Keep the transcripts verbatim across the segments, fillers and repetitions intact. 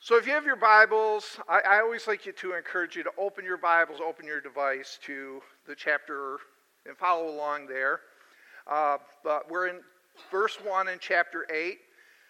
So if you have your Bibles, I, I always like you to encourage you to open your Bibles, open your device to the chapter and follow along there. Uh, but we're in verse one in chapter eight.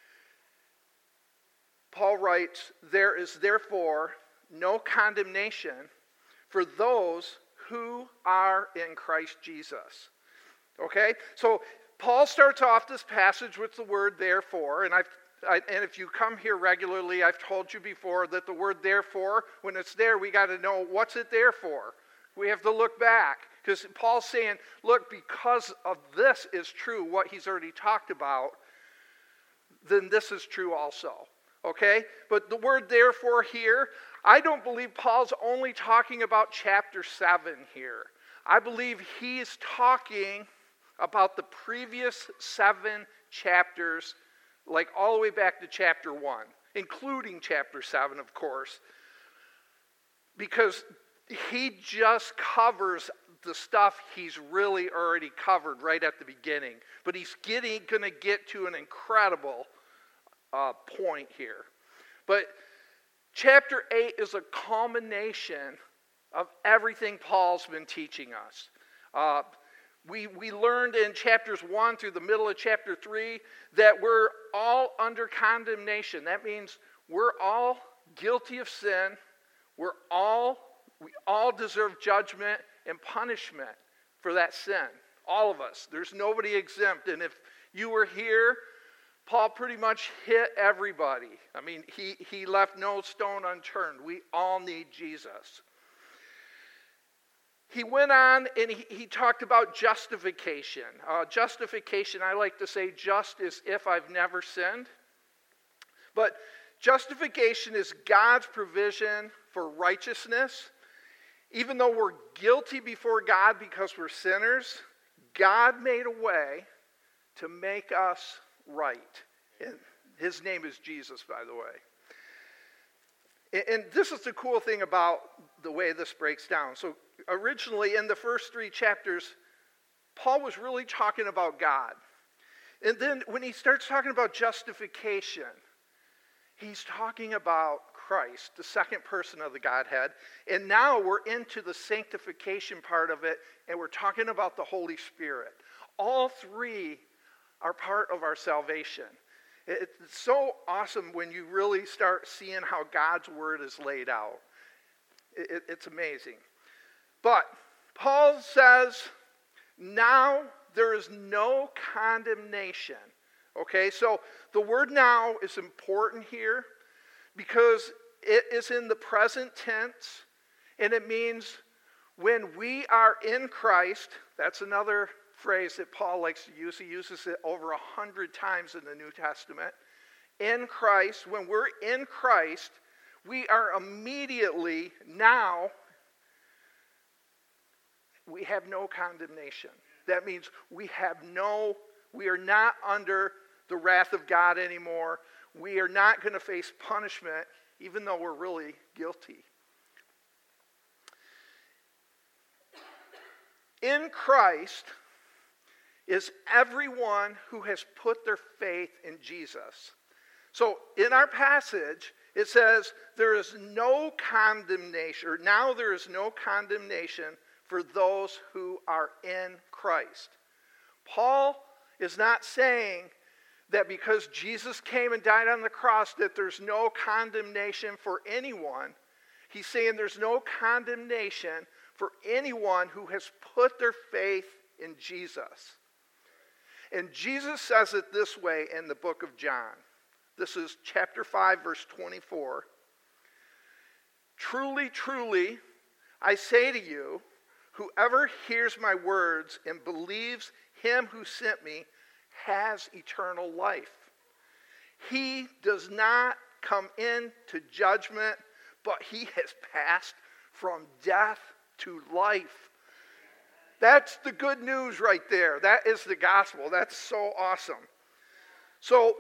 Paul writes, "There is therefore no condemnation for those who are in Christ Jesus." Okay? So Paul starts off this passage with the word therefore, and I've I, and if you come here regularly, I've told you before that the word therefore, when it's there, we got to know what's it there for. We have to look back, because Paul's saying, look, because of this is true, what he's already talked about, then this is true also. Okay? But the word therefore here, I don't believe Paul's only talking about chapter seven here. I believe he's talking about the previous seven chapters, like all the way back to chapter one, including chapter seven, of course, because he just covers the stuff he's really already covered right at the beginning. But he's getting going to get to an incredible uh, point here. But chapter eight is a culmination of everything Paul's been teaching us. Uh, We we learned in chapters one through the middle of chapter three that we're all under condemnation. That means we're all guilty of sin. We're all we all deserve judgment and punishment for that sin. All of us. There's nobody exempt. And if you were here, Paul pretty much hit everybody. I mean, he, he left no stone unturned. We all need Jesus. He went on and he, he talked about justification. Uh, justification, I like to say, just as if I've never sinned. But justification is God's provision for righteousness. Even though we're guilty before God because we're sinners, God made a way to make us right. And his name is Jesus, by the way. And this is the cool thing about the way this breaks down. So originally in the first three chapters, Paul was really talking about God. And then when he starts talking about justification, he's talking about Christ, the second person of the Godhead. And now we're into the sanctification part of it, and we're talking about the Holy Spirit. All three are part of our salvation. It's so awesome when you really start seeing how God's word is laid out. It's amazing. But Paul says, now there is no condemnation. Okay, so the word now is important here because it is in the present tense, and it means when we are in Christ. That's another phrase that Paul likes to use. He uses it over a hundred times in the New Testament. In Christ, when we're in Christ, we are immediately now, we have no condemnation. That means we have no, we are not under the wrath of God anymore. We are not going to face punishment, even though we're really guilty. In Christ is everyone who has put their faith in Jesus. So in our passage, it says there is no condemnation, or now there is no condemnation for those who are in Christ. Paul is not saying that because Jesus came and died on the cross that there's no condemnation for anyone. He's saying there's no condemnation for anyone who has put their faith in Jesus. And Jesus says it this way in the book of John. This is chapter five, verse twenty-four. Truly, truly, I say to you, whoever hears my words and believes him who sent me has eternal life. He does not come into judgment, but he has passed from death to life. That's the good news right there. That is the gospel. That's so awesome. So,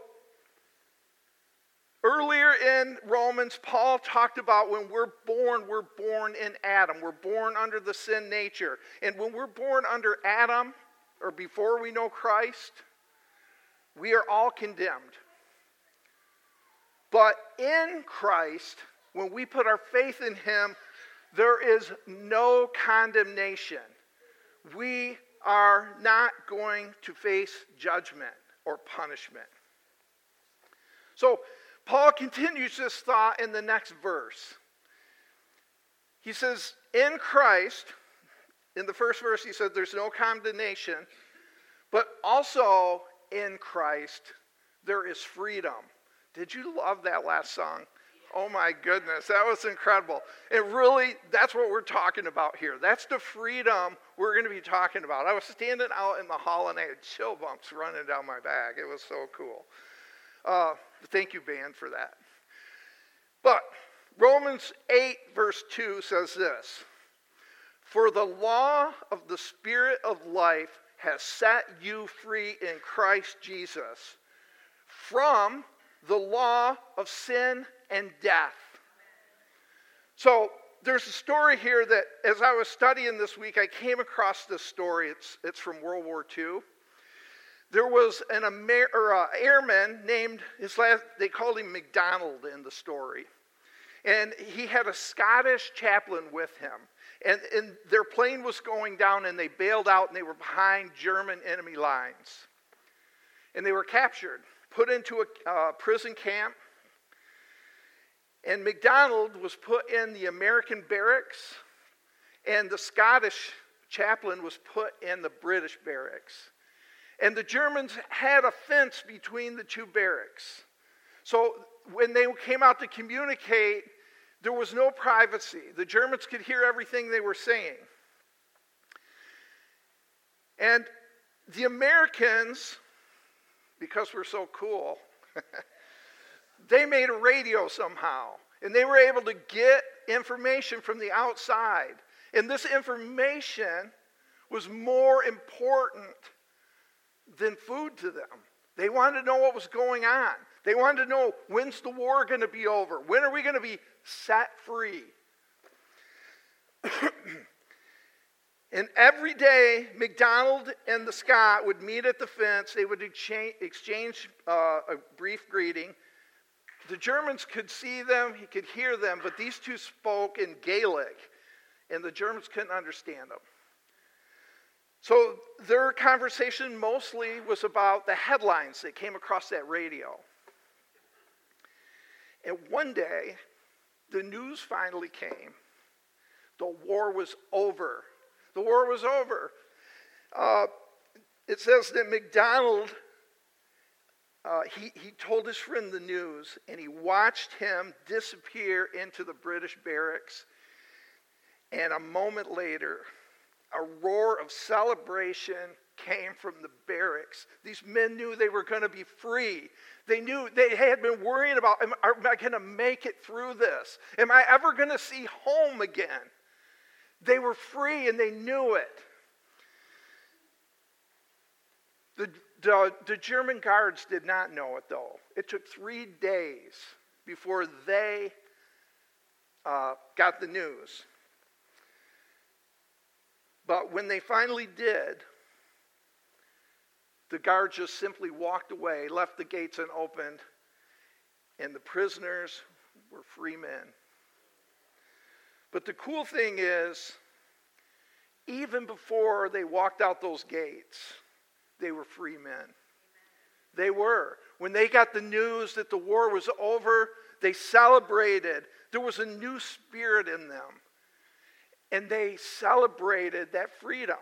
earlier in Romans, Paul talked about when we're born, we're born in Adam. We're born under the sin nature. And when we're born under Adam, or before we know Christ, we are all condemned. But in Christ, when we put our faith in him, there is no condemnation. We are not going to face judgment or punishment. So Paul continues this thought in the next verse. He says, in Christ, in the first verse he said there's no condemnation, but also in Christ there is freedom. Did you love that last song? Oh my goodness, that was incredible. And really, that's what we're talking about here. That's the freedom we're going to be talking about. I was standing out in the hall and I had chill bumps running down my back. It was so cool. Uh, thank you, band, for that. But Romans eight verse two says this, for the law of the Spirit of life has set you free in Christ Jesus from the law of sin and death. So there's a story here that as I was studying this week, I came across this story. It's, it's from World War Two. There was an Amer- or, uh, airman named, his last, they called him McDonald in the story. And he had a Scottish chaplain with him. And, and their plane was going down and they bailed out and they were behind German enemy lines. And they were captured, put into a uh, prison camp. And McDonald was put in the American barracks, and the Scottish chaplain was put in the British barracks. And the Germans had a fence between the two barracks. So when they came out to communicate, there was no privacy. The Germans could hear everything they were saying. And the Americans, because we're so cool, they made a radio somehow, and they were able to get information from the outside. And this information was more important than food to them. They wanted to know what was going on. They wanted to know, when's the war going to be over? When are we going to be set free? And every day, McDonald and the Scot would meet at the fence. They would exchange, exchange uh, a brief greeting. The Germans could see them, he could hear them, but these two spoke in Gaelic, and the Germans couldn't understand them. So their conversation mostly was about the headlines that came across that radio. And one day, the news finally came. The war was over. The war was over. Uh, it says that McDonald, uh, he, he told his friend the news, and he watched him disappear into the British barracks. And a moment later, a roar of celebration came from the barracks. These men knew they were going to be free. They knew, they had been worrying about, am, am I going to make it through this? Am I ever going to see home again? They were free and they knew it. The, the, the German guards did not know it, though. It took three days before they uh, got the news. But when they finally did, the guards just simply walked away, left the gates unopened, and the prisoners were free men. But the cool thing is, even before they walked out those gates, they were free men. They were. When they got the news that the war was over, they celebrated. There was a new spirit in them. And they celebrated that freedom.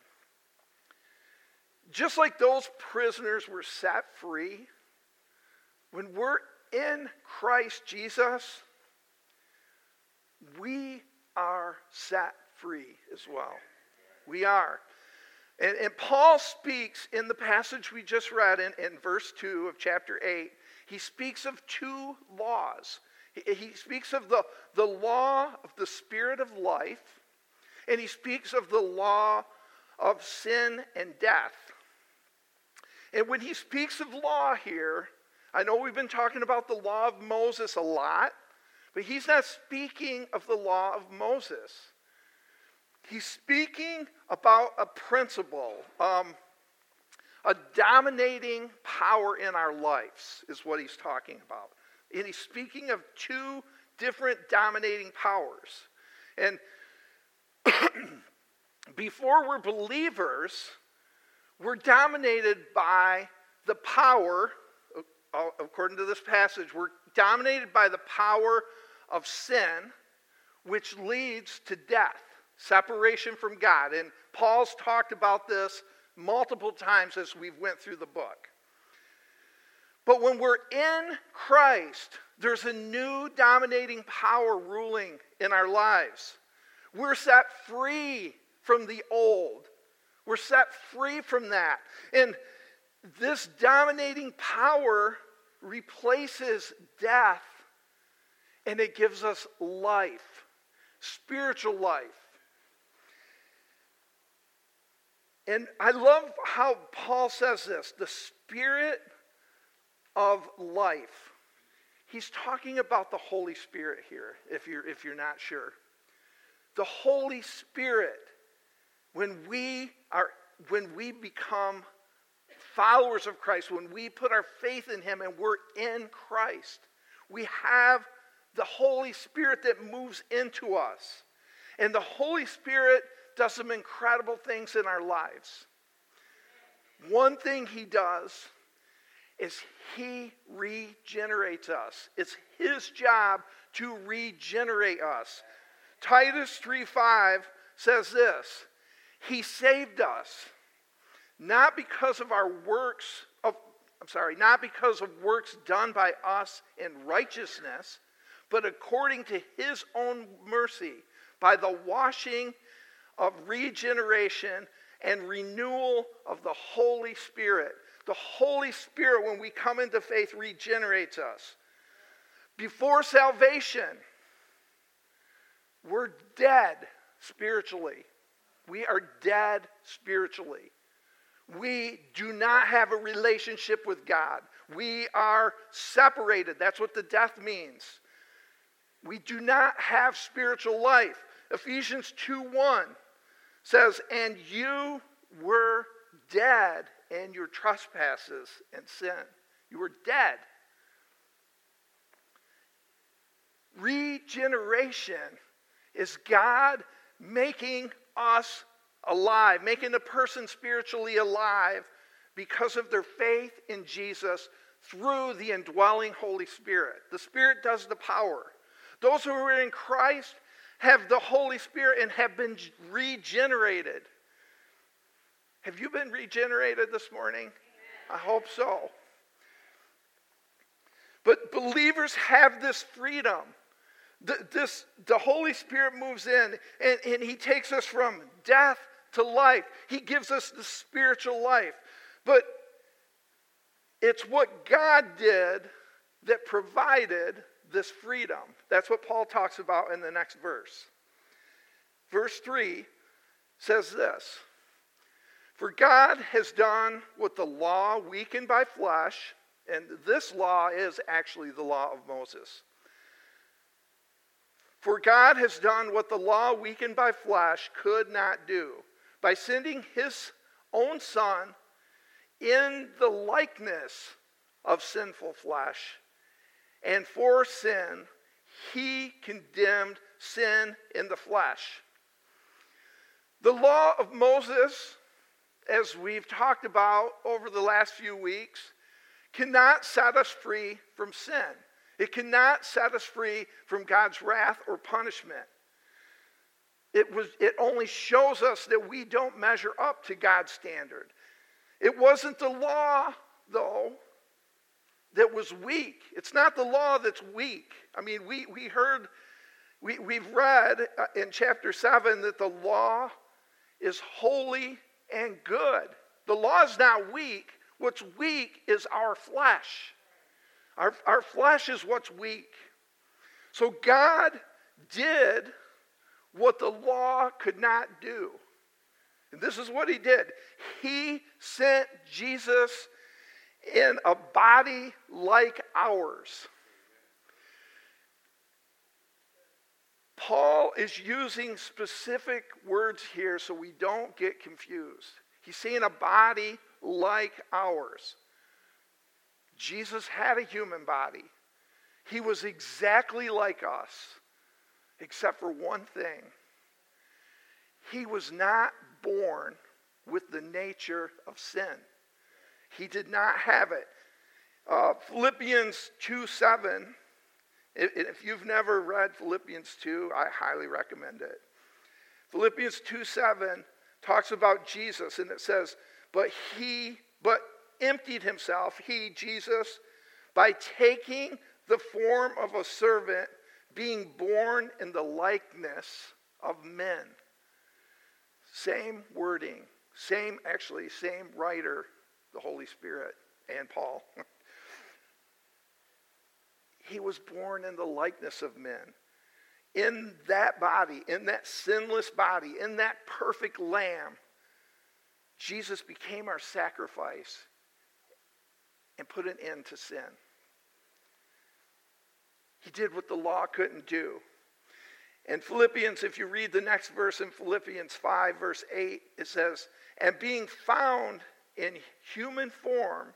Just like those prisoners were set free, when we're in Christ Jesus, we are set free as well. We are. And, and Paul speaks in the passage we just read in, in verse two of chapter eight, he speaks of two laws. He, he speaks of the, the law of the Spirit of life, and he speaks of the law of sin and death. And when he speaks of law here, I know we've been talking about the law of Moses a lot, but he's not speaking of the law of Moses. He's speaking about a principle, um, a dominating power in our lives is what he's talking about. And he's speaking of two different dominating powers. And before we're believers, we're dominated by the power, according to this passage, we're dominated by the power of sin, which leads to death, separation from God. And Paul's talked about this multiple times as we've went through the book. But when we're in Christ, there's a new dominating power ruling in our lives. We're set free from the old. We're set free from that. And this dominating power replaces death, and it gives us life, spiritual life. And I love how Paul says this, the Spirit of life. He's talking about the Holy Spirit here, if you're, if you're not sure. The Holy Spirit, when we are, when we become followers of Christ, when we put our faith in Him and we're in Christ, we have the Holy Spirit that moves into us. And the Holy Spirit does some incredible things in our lives. One thing He does is He regenerates us. It's His job to regenerate us. Titus three five says this, He saved us, not because of our works, of, I'm sorry, not because of works done by us in righteousness, but according to His own mercy, by the washing of regeneration and renewal of the Holy Spirit. The Holy Spirit, when we come into faith, regenerates us. Before salvation, we're dead spiritually. We are dead spiritually. We do not have a relationship with God. We are separated. That's what the death means. We do not have spiritual life. Ephesians two one says, and you were dead in your trespasses and sin. You were dead. Regeneration is God making us alive, making a person spiritually alive because of their faith in Jesus through the indwelling Holy Spirit. The Spirit does the power. Those who are in Christ have the Holy Spirit and have been regenerated. Have you been regenerated this morning? I hope so. But believers have this freedom. The, this, the Holy Spirit moves in and, and He takes us from death to life. He gives us the spiritual life. But it's what God did that provided this freedom. That's what Paul talks about in the next verse. Verse three says this, for God has done what the law weakened by flesh, and this law is actually the law of Moses. For God has done what the law weakened by flesh could not do, by sending His own Son in the likeness of sinful flesh. And for sin, He condemned sin in the flesh. The law of Moses, as we've talked about over the last few weeks, cannot set us free from sin. It cannot set us free from God's wrath or punishment. It was, it only shows us that we don't measure up to God's standard. It wasn't the law, though, that was weak. It's not the law that's weak. I mean, we, we heard, we, we've read in chapter seven that the law is holy and good. The law is not weak. What's weak is our flesh. Our, our flesh is what's weak. So God did what the law could not do. And this is what He did. He sent Jesus in a body like ours. Paul is using specific words here so we don't get confused. He's saying a body like ours. Jesus had a human body. He was exactly like us, except for one thing. He was not born with the nature of sin. He did not have it. Uh, Philippians two seven, if, if you've never read Philippians two, I highly recommend it. Philippians two seven talks about Jesus, and it says, but he, but emptied himself, he, Jesus, by taking the form of a servant, being born in the likeness of men. Same wording, same, actually, same writer, the Holy Spirit and Paul. He was born in the likeness of men. In that body, in that sinless body, in that perfect lamb, Jesus became our sacrifice and put an end to sin. He did what the law couldn't do. In Philippians, if you read the next verse in Philippians five, verse eight, it says, and being found in human form,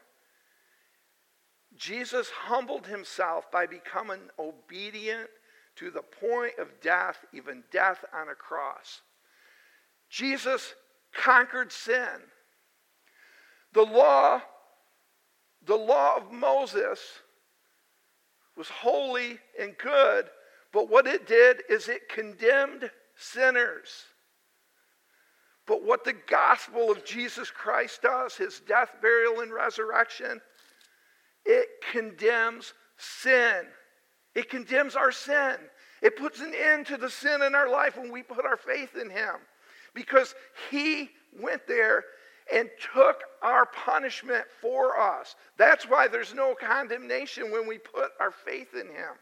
Jesus humbled himself by becoming obedient to the point of death, even death on a cross. Jesus conquered sin. The law, the law of Moses was holy and good, but what it did is it condemned sinners. But what the gospel of Jesus Christ does, his death, burial, and resurrection, it condemns sin. It condemns our sin. It puts an end to the sin in our life when we put our faith in him. Because he went there and took our punishment for us. That's why there's no condemnation when we put our faith in him.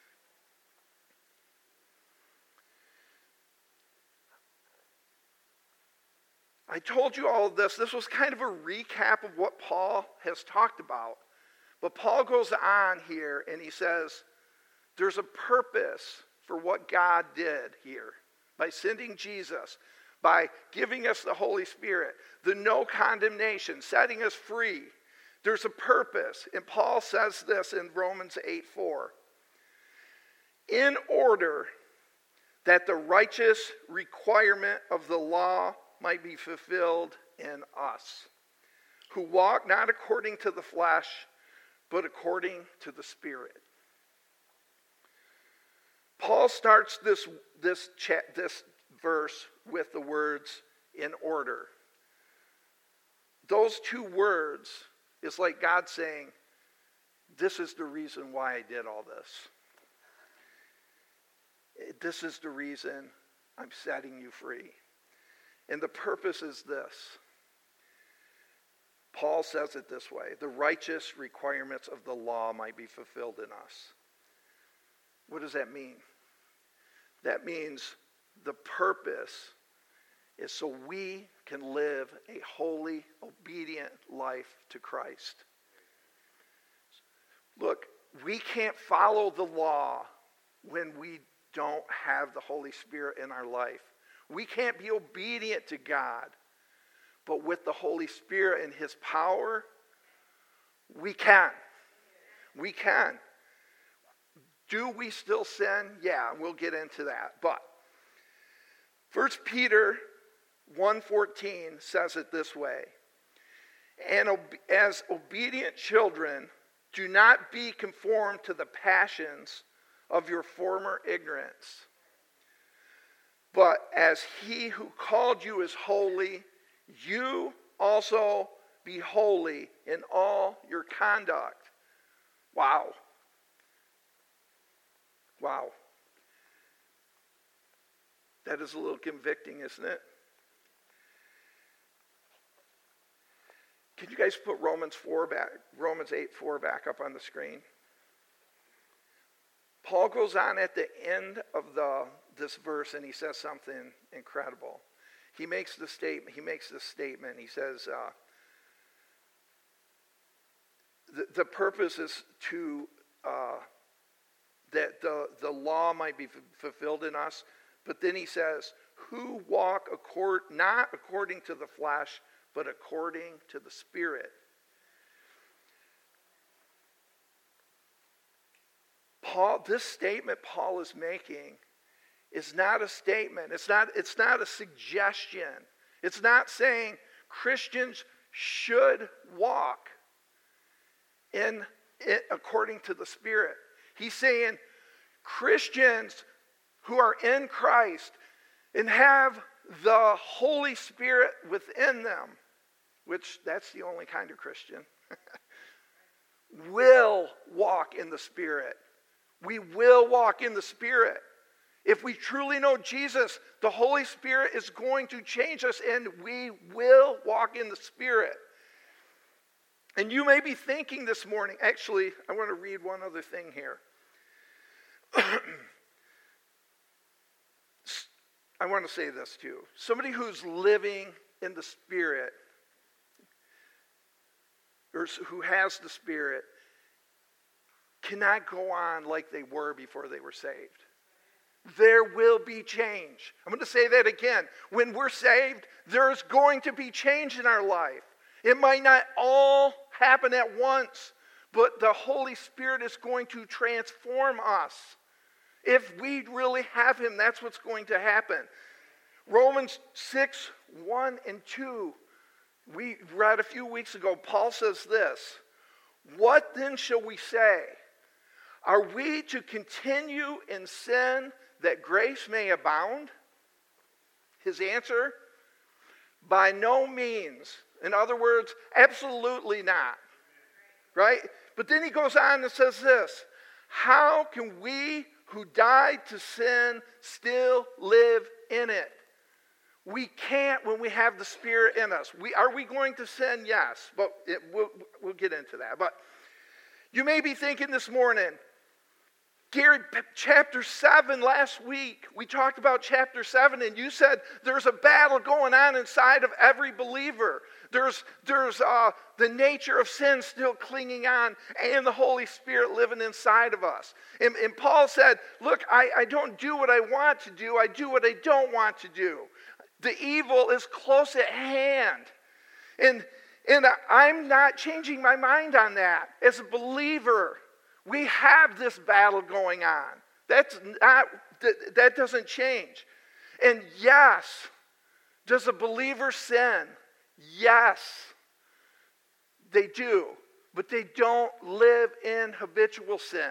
I told you all of this. This was kind of a recap of what Paul has talked about. But Paul goes on here and he says, there's a purpose for what God did here by sending Jesus, by giving us the Holy Spirit, the no condemnation, setting us free. There's a purpose. And Paul says this in Romans eight four. In order that the righteous requirement of the law might be fulfilled in us, who walk not according to the flesh, but according to the Spirit. Paul starts this, this, chat, this verse with the words, in order. Those two words is like God saying, this is the reason why I did all this. This is the reason I'm setting you free. And the purpose is this. Paul says it this way, the righteous requirements of the law might be fulfilled in us. What does that mean? That means the purpose is so we can live a holy, obedient life to Christ. Look, we can't follow the law when we don't have the Holy Spirit in our life. We can't be obedient to God. But with the Holy Spirit and his power, we can. We can. Do we still sin? Yeah, we'll get into that. But First Peter one fourteen says it this way. And as obedient children, do not be conformed to the passions of your former ignorance. But as he who called you is holy, you also be holy in all your conduct. Wow. Wow. That is a little convicting, isn't it? Can you guys put Romans four back, Romans eight four back up on the screen? Paul goes on at the end of the this verse and he says something incredible. He makes the statement. He makes this statement. He says, uh, the, the purpose is to uh, that the, the law might be f- fulfilled in us. But then he says, who walk accord, not according to the flesh, but according to the Spirit. Paul, this statement Paul is making is not a statement. It's not, it's not a suggestion. It's not saying Christians should walk in it according to the Spirit. He's saying Christians who are in Christ and have the Holy Spirit within them, which that's the only kind of Christian, will walk in the Spirit. We will walk in the Spirit. If we truly know Jesus, the Holy Spirit is going to change us and we will walk in the Spirit. And you may be thinking this morning, actually, I want to read one other thing here. I want to say this too. Somebody who's living in the Spirit, or who has the Spirit, cannot go on like they were before they were saved. There will be change. I'm going to say that again. When we're saved, there's going to be change in our life. It might not all happen at once, but the Holy Spirit is going to transform us. If we really have Him, that's what's going to happen. Romans six, one and two, we read a few weeks ago, Paul says this, "What then shall we say? Are we to continue in sin that grace may abound?" His answer, by no means. In other words, absolutely not. Right? But then he goes on and says this, "How can we who died to sin still live in it?" We can't when we have the Spirit in us. We, are we going to sin? Yes, but it, we'll, we'll get into that. But you may be thinking this morning, Gary, chapter seven last week, we talked about chapter seven, and you said there's a battle going on inside of every believer. There's, there's uh, the nature of sin still clinging on, and the Holy Spirit living inside of us. And, and Paul said, look, I, I don't do what I want to do, I do what I don't want to do. The evil is close at hand. And, and I'm not changing my mind on that. As a believer, we have this battle going on. That's not, that, that doesn't change. And yes, does a believer sin? Yes, they do. But they don't live in habitual sin.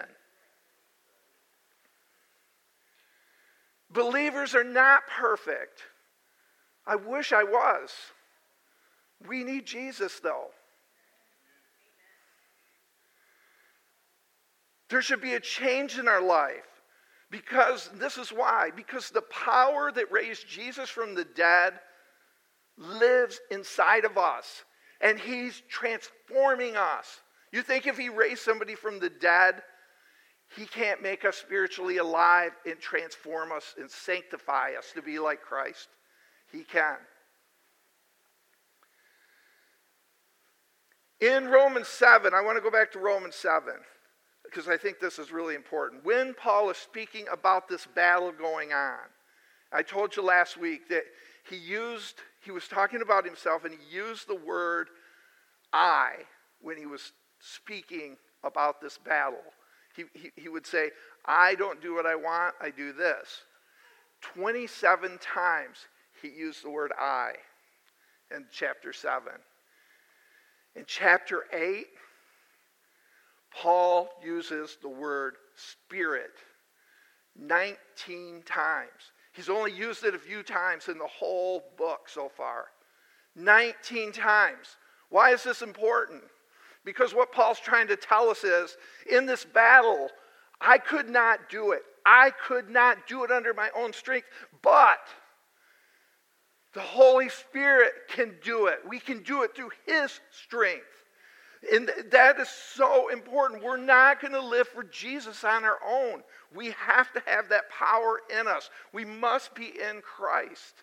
Believers are not perfect. I wish I was. We need Jesus, though. There should be a change in our life. Because, this is why, because the power that raised Jesus from the dead lives inside of us. And He's transforming us. You think if He raised somebody from the dead, He can't make us spiritually alive and transform us and sanctify us to be like Christ? He can. In Romans seven, I want to go back to Romans seven, because I think this is really important. When Paul is speaking about this battle going on, I told you last week that he used, he was talking about himself, and he used the word I when he was speaking about this battle. He, he, he would say, I don't do what I want, I do this. twenty-seven times he used the word I in chapter seven. In chapter eight, Paul uses the word Spirit nineteen times. He's only used it a few times in the whole book so far. nineteen times. Why is this important? Because what Paul's trying to tell us is, in this battle, I could not do it. I could not do it under my own strength, but the Holy Spirit can do it. We can do it through His strength. And that is so important. We're not going to live for Jesus on our own. We have to have that power in us. We must be in Christ.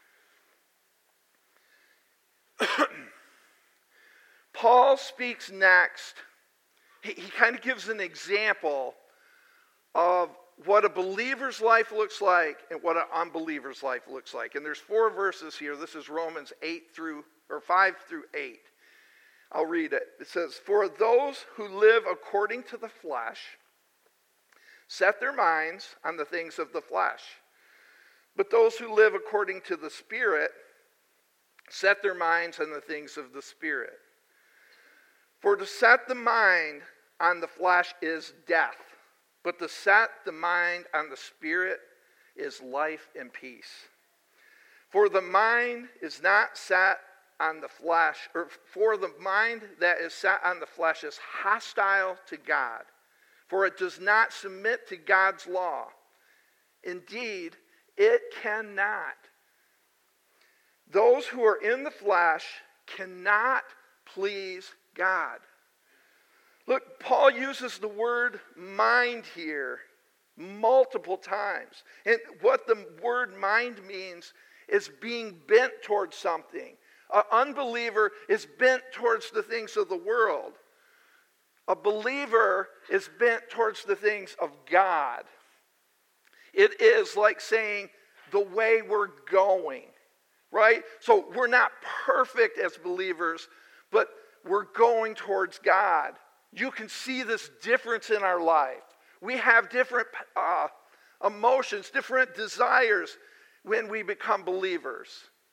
Paul speaks next. He, he kind of gives an example of what a believer's life looks like and what an unbeliever's life looks like. And there's four verses here. This is Romans eight through, or five through eight. I'll read it. It says, "For those who live according to the flesh set their minds on the things of the flesh. But those who live according to the Spirit set their minds on the things of the Spirit. For to set the mind on the flesh is death, but to set the mind on the Spirit is life and peace. For the mind is not set on the flesh, or for the mind that is set on the flesh is hostile to God, for it does not submit to God's law. Indeed, it cannot. Those who are in the flesh cannot please God. Look, Paul uses the word mind here multiple times. And what the word mind means is being bent towards something. An unbeliever is bent towards the things of the world. A believer is bent towards the things of God. It is like saying the way we're going, right? So we're not perfect as believers, but we're going towards God. You can see this difference in our life. We have different uh, emotions, different desires when we become believers.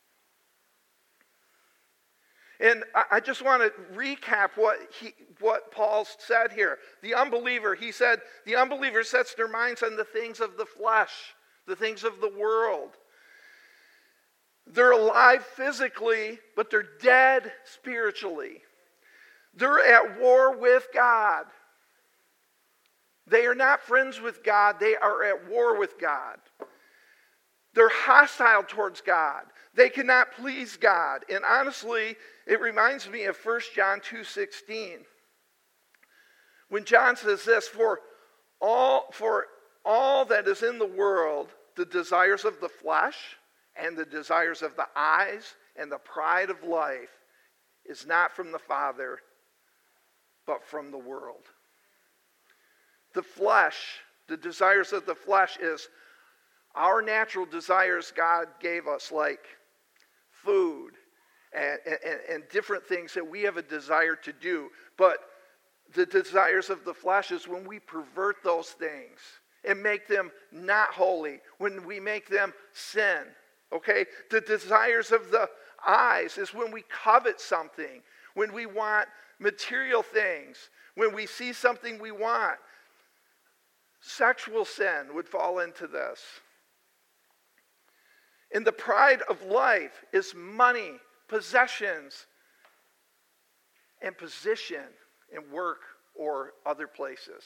And I just want to recap what he, what Paul said here. The unbeliever, he said, the unbeliever sets their minds on the things of the flesh, the things of the world. They're alive physically, but they're dead spiritually. They're at war with God. They are not friends with God. They are at war with God. They're hostile towards God. They cannot please God. And honestly, it reminds me of First John two sixteen. When John says this, for all, for all that is in the world, the desires of the flesh and the desires of the eyes and the pride of life is not from the Father, but from the world. The flesh, the desires of the flesh is our natural desires God gave us, like food and, and, and different things that we have a desire to do. But the desires of the flesh is when we pervert those things and make them not holy, when we make them sin. Okay? The desires of the eyes is when we covet something, when we want material things, when we see something we want. Sexual sin would fall into this. And the pride of life is money, possessions, and position in work or other places.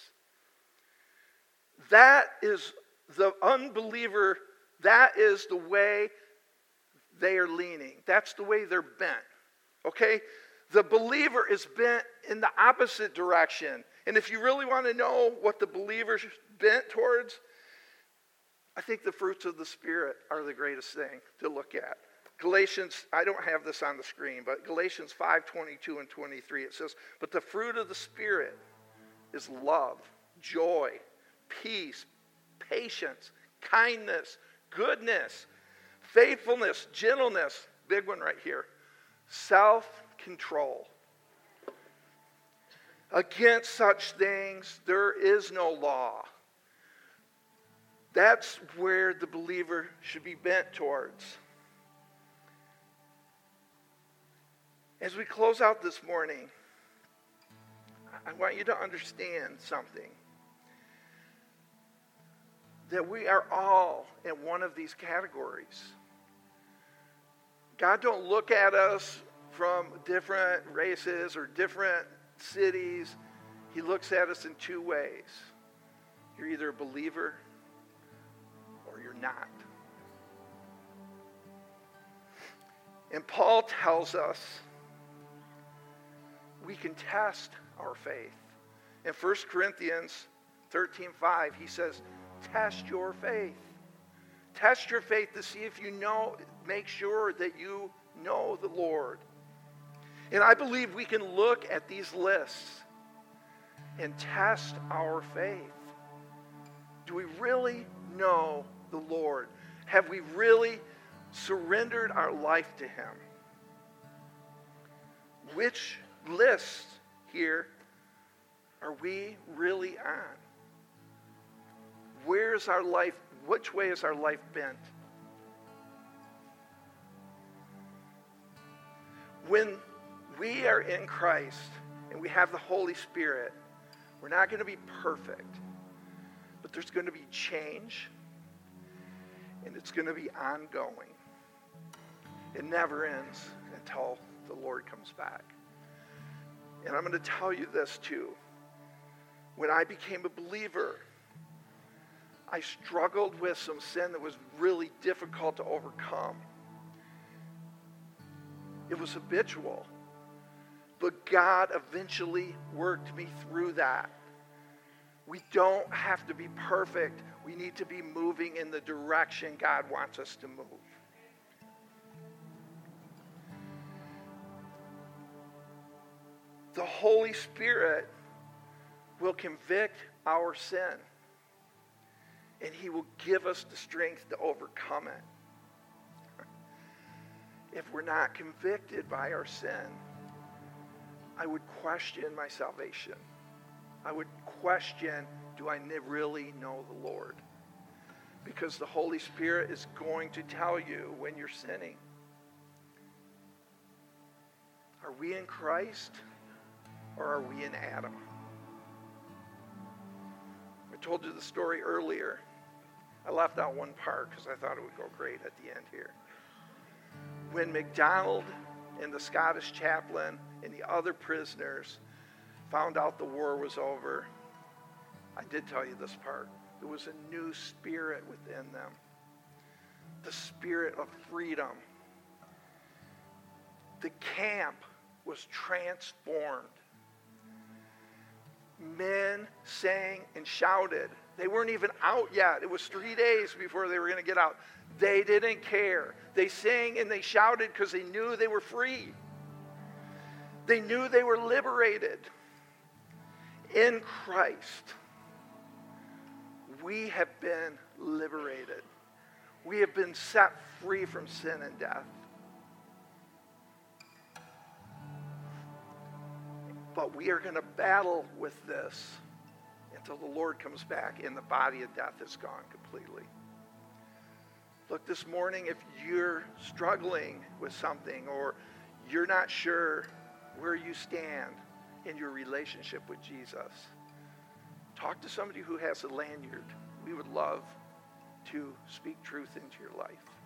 That is the unbeliever, that is the way they are leaning. That's the way they're bent. Okay? The believer is bent in the opposite direction. And if you really want to know what the believer's bent towards, I think the fruits of the Spirit are the greatest thing to look at. Galatians, I don't have this on the screen, but Galatians five twenty-two and twenty-three, it says, but the fruit of the Spirit is love, joy, peace, patience, kindness, goodness, faithfulness, gentleness, big one right here, self-control. Against such things there is no law. That's where the believer should be bent towards. As we close out this morning, I want you to understand something. That we are all in one of these categories. God don't look at us from different races or different cities. He looks at us in two ways. You're either a believer or you're not. And Paul tells us we can test our faith. In First Corinthians thirteen five, he says, test your faith. Test your faith to see if you know, make sure that you know the Lord. And I believe we can look at these lists and test our faith. Do we really know the Lord? Have we really surrendered our life to Him? Which lists here are we really on? Where's our life? Which way is our life bent? When we are in Christ and we have the Holy Spirit, we're not going to be perfect, but there's going to be change, and it's going to be ongoing. It never ends until the Lord comes back. And I'm going to tell you this too. When I became a believer, I struggled with some sin that was really difficult to overcome. It was habitual. But God eventually worked me through that. We don't have to be perfect. We need to be moving in the direction God wants us to move. The Holy Spirit will convict our sin, and He will give us the strength to overcome it. If we're not convicted by our sin, I would question my salvation. I would question, do I really know the Lord? Because the Holy Spirit is going to tell you when you're sinning. Are we in Christ, or are we in Adam? I told you the story earlier. I left out one part because I thought it would go great at the end here. When MacDonald and the Scottish chaplain and the other prisoners found out the war was over, I did tell you this part. There was a new spirit within them. The spirit of freedom. The camp was transformed. Men sang and shouted. They weren't even out yet. It was three days before they were going to get out. They didn't care. They sang and they shouted because they knew they were free. They knew they were liberated. In Christ, we have been liberated. We have been set free from sin and death. But we are going to battle with this until the Lord comes back and the body of death is gone completely. Look, this morning, if you're struggling with something or you're not sure where you stand in your relationship with Jesus, talk to somebody who has a lanyard. We would love to speak truth into your life.